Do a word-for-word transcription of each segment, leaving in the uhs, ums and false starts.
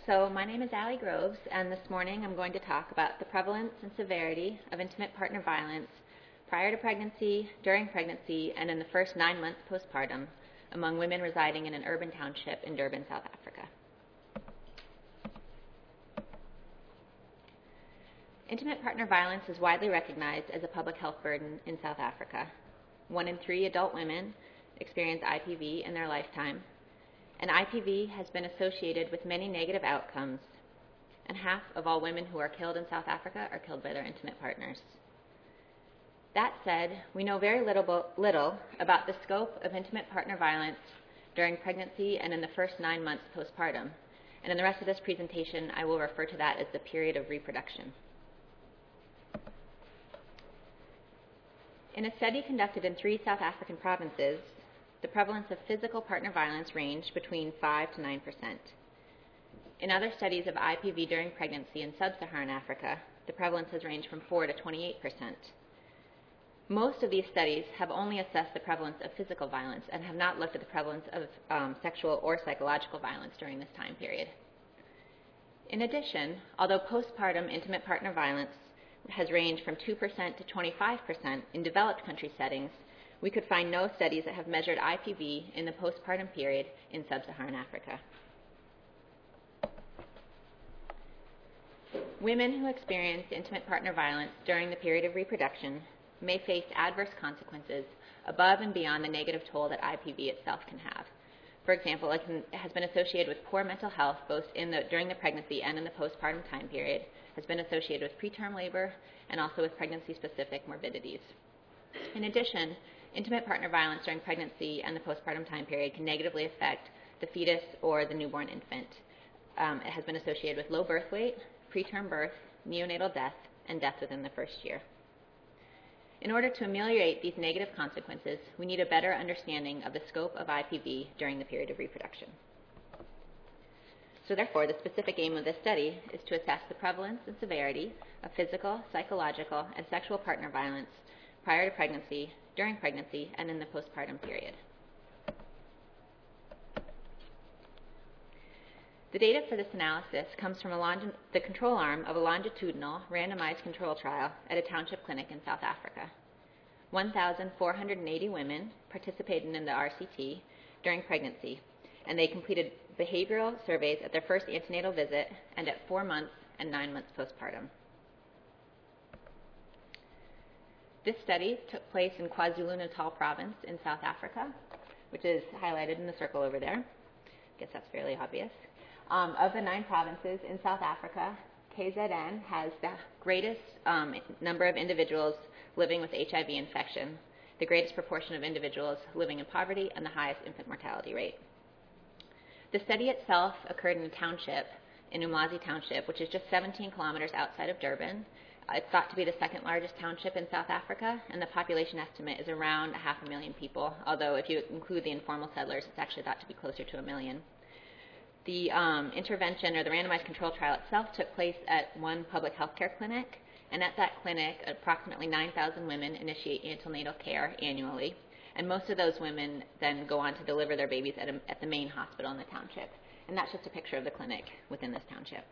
So my name is Allie Groves, and this morning I'm going to talk about the prevalence and severity of intimate partner violence prior to pregnancy, during pregnancy, and in the first nine months postpartum among women residing in an urban township in Durban, South Africa. Intimate partner violence is widely recognized as a public health burden in South Africa. One in three adult women experience I P V in their lifetime, and I P V has been associated with many negative outcomes, and half of all women who are killed in South Africa are killed by their intimate partners. That said, we know very little, little about the scope of intimate partner violence during pregnancy and in the first nine months postpartum, and in the rest of this presentation I will refer to that as the period of reproduction. In a study conducted in three South African provinces, the prevalence of physical partner violence ranged between five to nine percent. In other studies of I P V during pregnancy in sub-Saharan Africa, the prevalence has ranged from four to twenty-eight percent. Most of these studies have only assessed the prevalence of physical violence and have not looked at the prevalence of um, sexual or psychological violence during this time period. In addition, although postpartum intimate partner violence has ranged from two percent to twenty-five percent in developed country settings, we could find no studies that have measured I P V in the postpartum period in sub-Saharan Africa. Women who experience intimate partner violence during the period of reproduction may face adverse consequences above and beyond the negative toll that I P V itself can have. For example, it, can, it has been associated with poor mental health both in the, during the pregnancy and in the postpartum time period, has been associated with preterm labor, and also with pregnancy-specific morbidities. In addition, intimate partner violence during pregnancy and the postpartum time period can negatively affect the fetus or the newborn infant. Um, it has been associated with low birth weight, preterm birth, neonatal death, and death within the first year. In order to ameliorate these negative consequences, we need a better understanding of the scope of I P V during the period of reproduction. So therefore, the specific aim of this study is to assess the prevalence and severity of physical, psychological, and sexual partner violence prior to pregnancy, during pregnancy, and in the postpartum period. The data for this analysis comes from a longi- the control arm of a longitudinal randomized control trial at a township clinic in South Africa. one thousand four hundred eighty women participated in the R C T during pregnancy, and they completed behavioral surveys at their first antenatal visit and at four months and nine months postpartum. This study took place in KwaZulu-Natal province in South Africa, which is highlighted in the circle over there. I guess that's fairly obvious. Um, of the nine provinces in South Africa, K Z N has the greatest um, number of individuals living with H I V infection, the greatest proportion of individuals living in poverty, and the highest infant mortality rate. The study itself occurred in a township, in Umlazi Township, which is just seventeen kilometers outside of Durban. It's thought to be the second largest township in South Africa, and the population estimate is around a half a million people, although if you include the informal settlers, it's actually thought to be closer to a million. The um, intervention or the randomized control trial itself took place at one public health care clinic, and at that clinic, approximately nine thousand women initiate antenatal care annually, and most of those women then go on to deliver their babies at, a, at the main hospital in the township. And that's just a picture of the clinic within this township.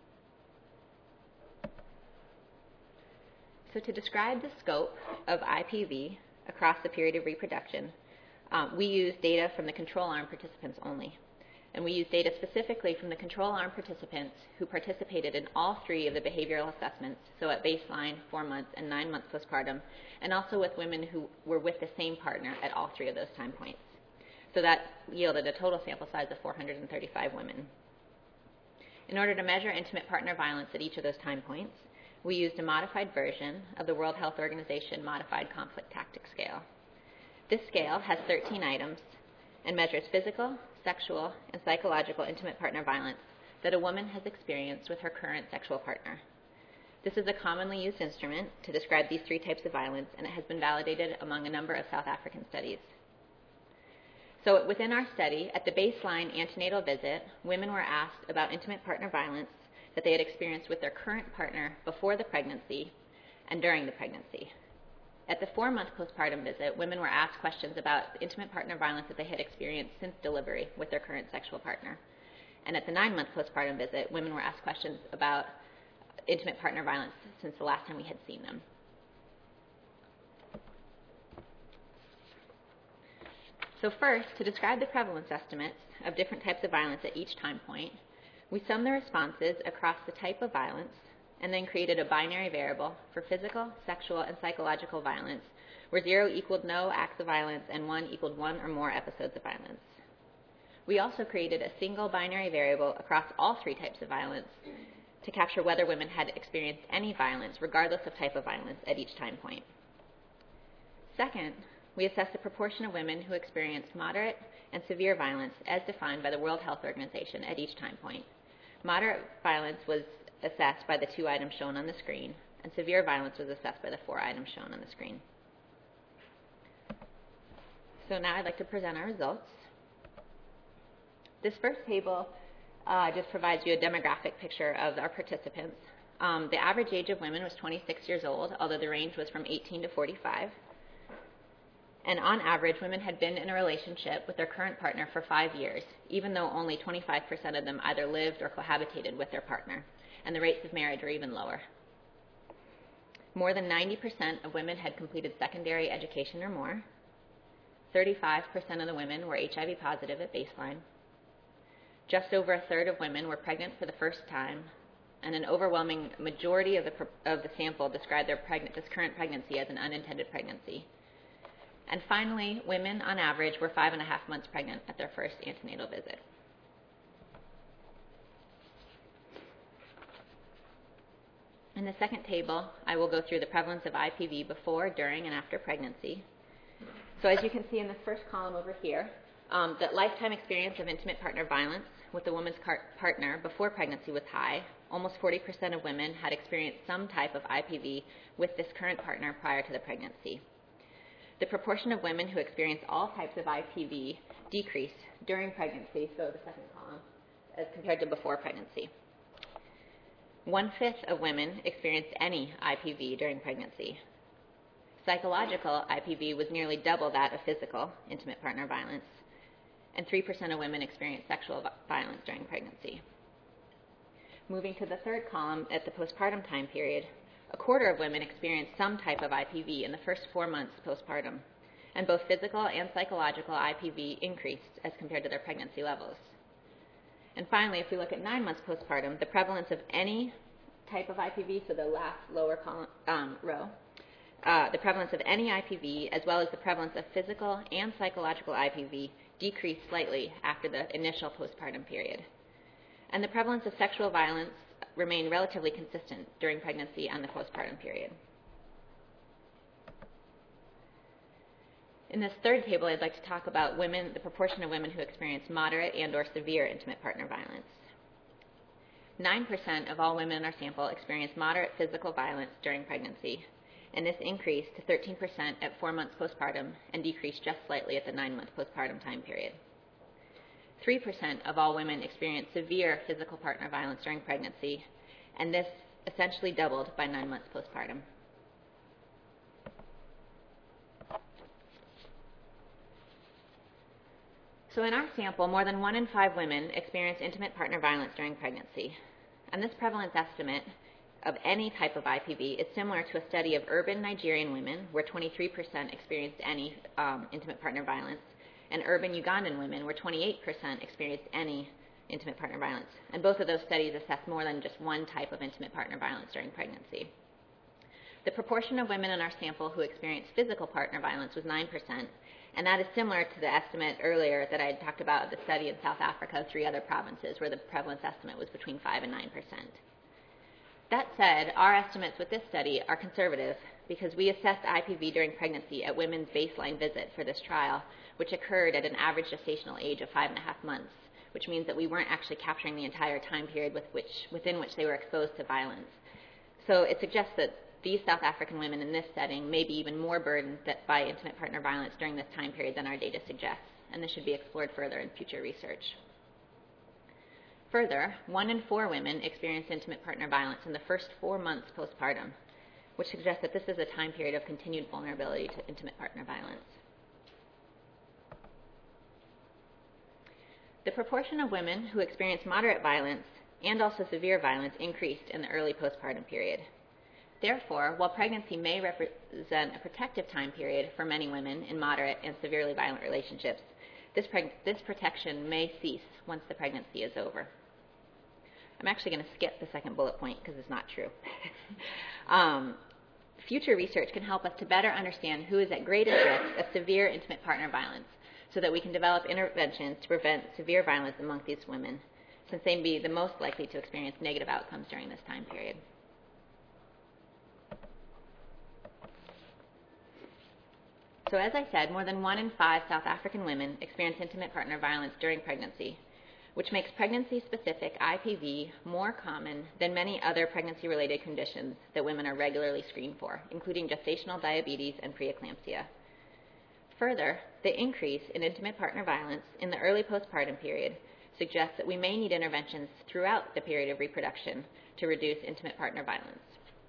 So to describe the scope of I P V across the period of reproduction, um, we use data from the control arm participants only. And we use data specifically from the control arm participants who participated in all three of the behavioral assessments, so at baseline, four months, and nine months postpartum, and also with women who were with the same partner at all three of those time points. So that yielded a total sample size of four hundred thirty-five women. In order to measure intimate partner violence at each of those time points, we used a modified version of the World Health Organization Modified Conflict Tactics Scale. This scale has thirteen items and measures physical, sexual, and psychological intimate partner violence that a woman has experienced with her current sexual partner. This is a commonly used instrument to describe these three types of violence, and it has been validated among a number of South African studies. So within our study, at the baseline antenatal visit, women were asked about intimate partner violence that they had experienced with their current partner before the pregnancy and during the pregnancy. At the four-month postpartum visit, women were asked questions about intimate partner violence that they had experienced since delivery with their current sexual partner. And at the nine-month postpartum visit, women were asked questions about intimate partner violence since the last time we had seen them. So first, to describe the prevalence estimates of different types of violence at each time point, we summed the responses across the type of violence and then created a binary variable for physical, sexual, and psychological violence, where zero equaled no acts of violence and one equaled one or more episodes of violence. We also created a single binary variable across all three types of violence to capture whether women had experienced any violence, regardless of type of violence, at each time point. Second, we assessed the proportion of women who experienced moderate and severe violence as defined by the World Health Organization at each time point. Moderate violence was assessed by the two items shown on the screen, and severe violence was assessed by the four items shown on the screen. So now I'd like to present our results. This first table uh, just provides you a demographic picture of our participants. Um, the average age of women was twenty-six years old, although the range was from eighteen to forty-five. And on average, women had been in a relationship with their current partner for five years, even though only twenty-five percent of them either lived or cohabitated with their partner, and the rates of marriage were even lower. More than ninety percent of women had completed secondary education or more. thirty-five percent of the women were H I V positive at baseline. Just over a third of women were pregnant for the first time, and an overwhelming majority of the, of the sample described their pregnant, this current pregnancy as an unintended pregnancy. And finally, women on average were five and a half months pregnant at their first antenatal visit. In the second table, I will go through the prevalence of I P V before, during, and after pregnancy. So as you can see in the first column over here, um, the lifetime experience of intimate partner violence with the woman's car- partner before pregnancy was high. Almost forty percent of women had experienced some type of I P V with this current partner prior to the pregnancy. The proportion of women who experienced all types of I P V decreased during pregnancy, so the second column, as compared to before pregnancy. One-fifth of women experienced any I P V during pregnancy. Psychological I P V was nearly double that of physical, intimate partner violence, and three percent of women experienced sexual violence during pregnancy. Moving to the third column, at the postpartum time period, a quarter of women experienced some type of I P V in the first four months postpartum, and both physical and psychological I P V increased as compared to their pregnancy levels. And finally, if we look at nine months postpartum, the prevalence of any type of I P V, so the last lower column, um, row, uh, the prevalence of any I P V, as well as the prevalence of physical and psychological I P V, decreased slightly after the initial postpartum period. And the prevalence of sexual violence remained relatively consistent during pregnancy and the postpartum period. In this third table, I'd like to talk about women, the proportion of women who experience moderate and or severe intimate partner violence. nine percent of all women in our sample experienced moderate physical violence during pregnancy, and this increased to thirteen percent at four months postpartum and decreased just slightly at the nine-month postpartum time period. three percent of all women experienced severe physical partner violence during pregnancy, and this essentially doubled by nine months postpartum. So in our sample, more than one in five women experienced intimate partner violence during pregnancy. And this prevalence estimate of any type of I P V is similar to a study of urban Nigerian women, where twenty-three percent experienced any um, intimate partner violence, and urban Ugandan women, where twenty-eight percent experienced any intimate partner violence. And both of those studies assessed more than just one type of intimate partner violence during pregnancy. The proportion of women in our sample who experienced physical partner violence was nine percent, and that is similar to the estimate earlier that I had talked about of the study in South Africa, three other provinces, where the prevalence estimate was between five and nine percent. That said, our estimates with this study are conservative because we assessed I P V during pregnancy at women's baseline visit for this trial, which occurred at an average gestational age of five and a half months, which means that we weren't actually capturing the entire time period with which, within which they were exposed to violence. So it suggests that these South African women in this setting may be even more burdened by intimate partner violence during this time period than our data suggests, and this should be explored further in future research. Further, one in four women experienced intimate partner violence in the first four months postpartum, which suggests that this is a time period of continued vulnerability to intimate partner violence. The proportion of women who experience moderate violence and also severe violence increased in the early postpartum period. Therefore, while pregnancy may represent a protective time period for many women in moderate and severely violent relationships, this, preg- this protection may cease once the pregnancy is over. I'm actually going to skip the second bullet point because it's not true. um, future research can help us to better understand who is at greatest risk of severe intimate partner violence so that we can develop interventions to prevent severe violence among these women, since they may be the most likely to experience negative outcomes during this time period. So as I said, more than one in five South African women experience intimate partner violence during pregnancy, which makes pregnancy-specific I P V more common than many other pregnancy-related conditions that women are regularly screened for, including gestational diabetes and preeclampsia. Further, the increase in intimate partner violence in the early postpartum period suggests that we may need interventions throughout the period of reproduction to reduce intimate partner violence.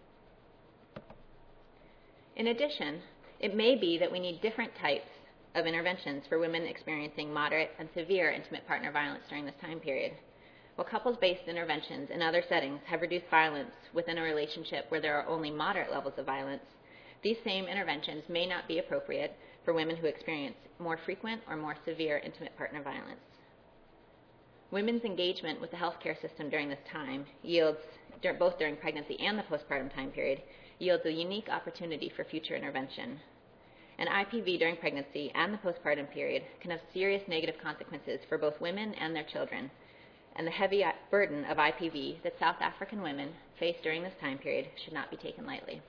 In addition, it may be that we need different types of interventions for women experiencing moderate and severe intimate partner violence during this time period. While couples-based interventions in other settings have reduced violence within a relationship where there are only moderate levels of violence, these same interventions may not be appropriate for women who experience more frequent or more severe intimate partner violence. Women's engagement with the healthcare system during this time yields, both during pregnancy and the postpartum time period, yields a unique opportunity for future intervention. And I P V during pregnancy and the postpartum period can have serious negative consequences for both women and their children, and the heavy burden of I P V that South African women face during this time period should not be taken lightly.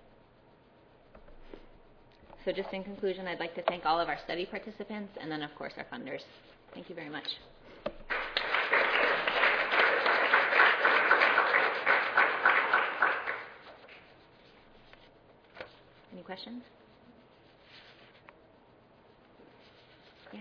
So just in conclusion, I'd like to thank all of our study participants and then, of course, our funders. Thank you very much. Any questions? Yeah.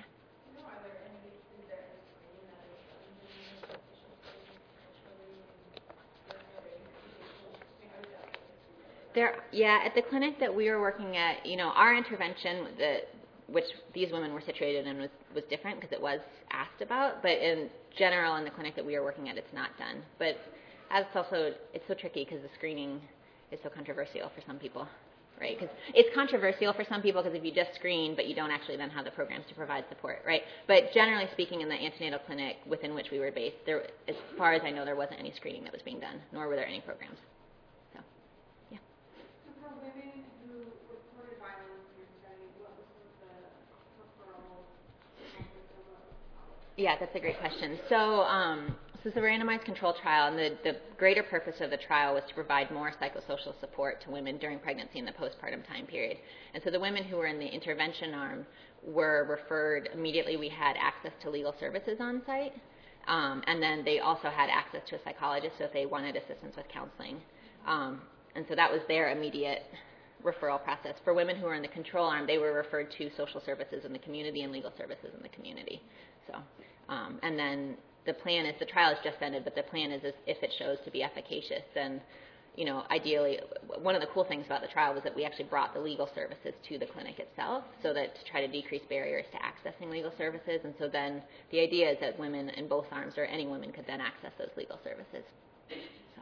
There, yeah, at the clinic that we were working at, you know, our intervention, the, which these women were situated in, was, was different because it was asked about, but in general, in the clinic that we were working at, it's not done. But as it's also, it's so tricky because the screening is so controversial for some people. Right, because it's controversial for some people because if you just screen but you don't actually then have the programs to provide support, right? But generally speaking, in the antenatal clinic within which we were based, there, as far as I know, there wasn't any screening that was being done, nor were there any programs. So, yeah. So for women who reported violence in your study, what was the referral mechanism of? Yeah, that's a great question. So, um, so it's a randomized control trial, and the, the greater purpose of the trial was to provide more psychosocial support to women during pregnancy and the postpartum time period. And so the women who were in the intervention arm were referred immediately. We had access to legal services on site, um, and then they also had access to a psychologist so if they wanted assistance with counseling. Um, and so that was their immediate referral process. For women who were in the control arm, they were referred to social services in the community and legal services in the community. So, um, and then the plan is, the trial has just ended, but the plan is, is if it shows to be efficacious, then, you know, ideally, one of the cool things about the trial was that we actually brought the legal services to the clinic itself so that to try to decrease barriers to accessing legal services. And so then the idea is that women in both arms or any woman could then access those legal services. So.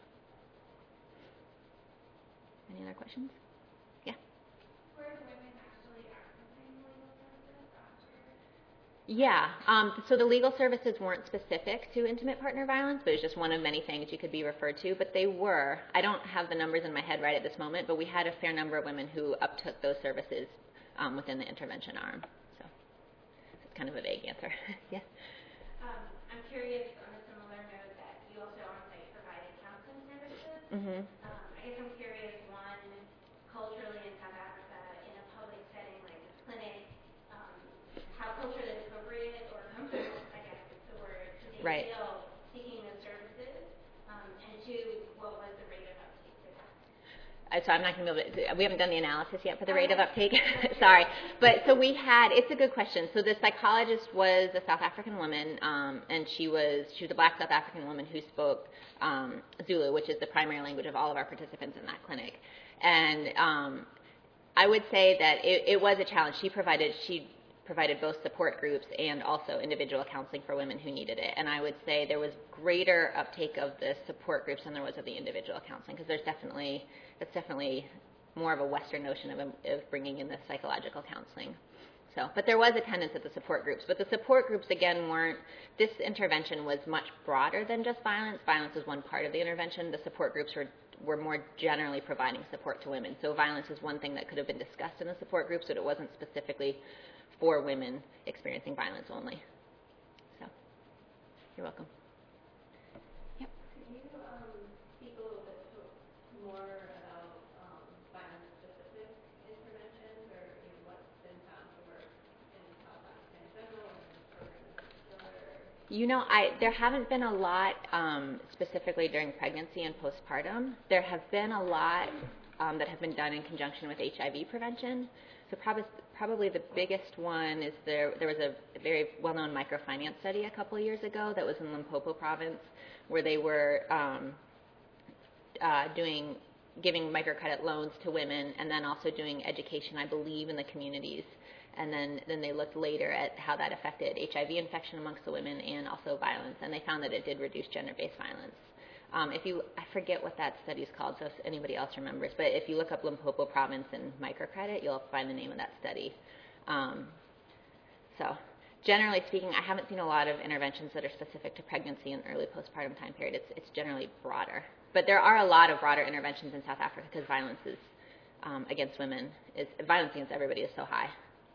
Any other questions? Yeah? Were women actually accessing legal services after? Yeah, um, so the legal services weren't specific to intimate partner violence, but it was just one of many things you could be referred to, but they were. I don't have the numbers in my head right at this moment, but we had a fair number of women who uptook those services um, within the intervention arm. So it's kind of a vague answer. Yeah? Um, I'm curious, on a similar note, that you also on-site provided counseling services. Mm-hmm. Um, I guess I'm curious, one, culturally in South Africa, in a public setting like a clinic, um, how culturally appropriate or comfortable, I guess is the word, do they Right. feel seeking those services? Um, and two, what was the rate of uptake for that? Uh, So I'm not going to be able to, we haven't done the analysis yet for the rate of uptake. Sorry. But so we had, it's a good question. So the psychologist was a South African woman, um, and she was, she was a black South African woman who spoke um, Zulu, which is the primary language of all of our participants in that clinic. And um, I would say that it, it was a challenge. She provided, she provided both support groups and also individual counseling for women who needed it. And I would say there was greater uptake of the support groups than there was of the individual counseling, because there's definitely, that's definitely more of a Western notion of, of bringing in the psychological counseling. So, but there was attendance at the support groups. But the support groups, again, weren't, this intervention was much broader than just violence. Violence was one part of the intervention. The support groups were, were more generally providing support to women. So violence is one thing that could have been discussed in the support groups, but it wasn't specifically for women experiencing violence only. So, you're welcome. Yep. Could you um, speak a little bit to, more about um, violence-specific interventions, or you know, what's been found to work in South Africa in general, or in this program in particular? You know, I there haven't been a lot um, specifically during pregnancy and postpartum. There have been a lot um, that have been done in conjunction with H I V prevention. So probably, probably the biggest one is there, there was a very well-known microfinance study a couple of years ago that was in Limpopo province, where they were um, uh, doing, giving microcredit loans to women and then also doing education, I believe, in the communities. And then, then they looked later at how that affected H I V infection amongst the women and also violence, and they found that it did reduce gender-based violence. Um, if you, I forget what that study is called, so if anybody else remembers, but if you look up Limpopo province and microcredit, you'll find the name of that study. Um, so, generally speaking, I haven't seen a lot of interventions that are specific to pregnancy and early postpartum time period. It's, it's generally broader. But there are a lot of broader interventions in South Africa because violence is, um, against women, is, violence against everybody is so high.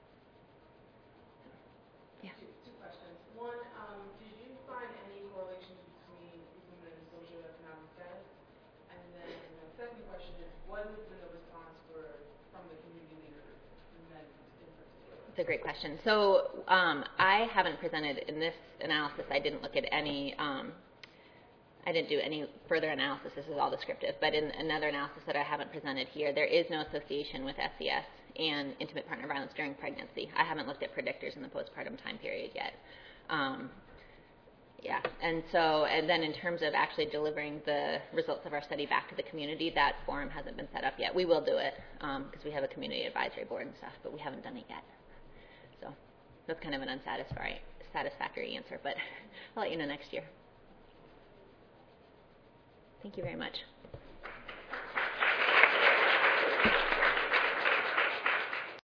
Yeah. Two, two questions. One, um, did you find any correlations between women and socioeconomic status? And then the second question is, what has been the response for, from the community leaders, the men in particular? It's a great question. So um, I haven't presented in this analysis. I didn't look at any. Um, I didn't do any further analysis. This is all descriptive. But in another analysis that I haven't presented here, there is no association with S E S and intimate partner violence during pregnancy. I haven't looked at predictors in the postpartum time period yet. Um, yeah, and so, and then in terms of actually delivering the results of our study back to the community, that forum hasn't been set up yet. We will do it because um, we have a community advisory board and stuff, but we haven't done it yet. So that's kind of an unsatisfactory satisfactory answer, but I'll let you know next year. Thank you very much.